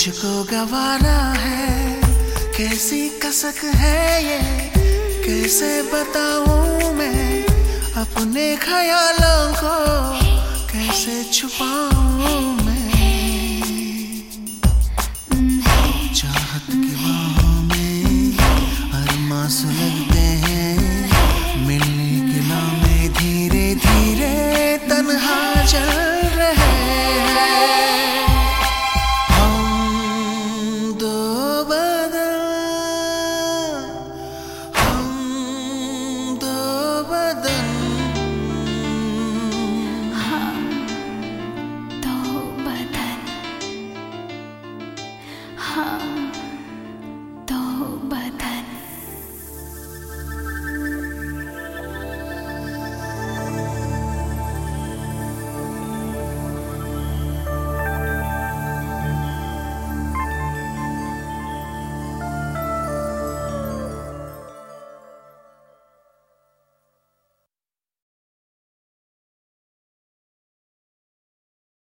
मुझको गवारा है, कैसी कसक है ये, कैसे बताऊं मैं अपने ख्यालों को, कैसे छुपाऊं मैं। चाहत की बाहों में अरमां सुलग